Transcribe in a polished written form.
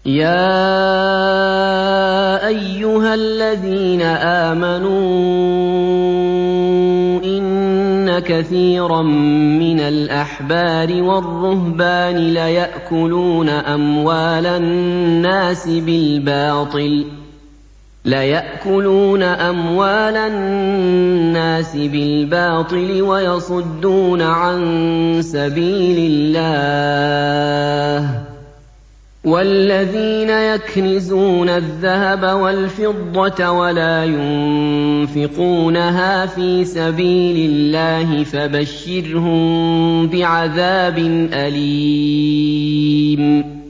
يَا أَيُّهَا الَّذِينَ آمَنُوا إِنَّ كَثِيرًا مِّنَ الْأَحْبَارِ وَالرُّهْبَانِ لَيَأْكُلُونَ أَمْوَالَ النَّاسِ بِالْبَاطِلِ وَيَصُدُّونَ عَن سَبِيلِ اللَّهِ ۗ وَالَّذِينَ يَكْنِزُونَ الذَّهَبَ وَالْفِضَّةَ وَلَا يُنفِقُونَهَا فِي سَبِيلِ اللَّهِ فَبَشِّرْهُم بِعَذَابٍ أَلِيمٍ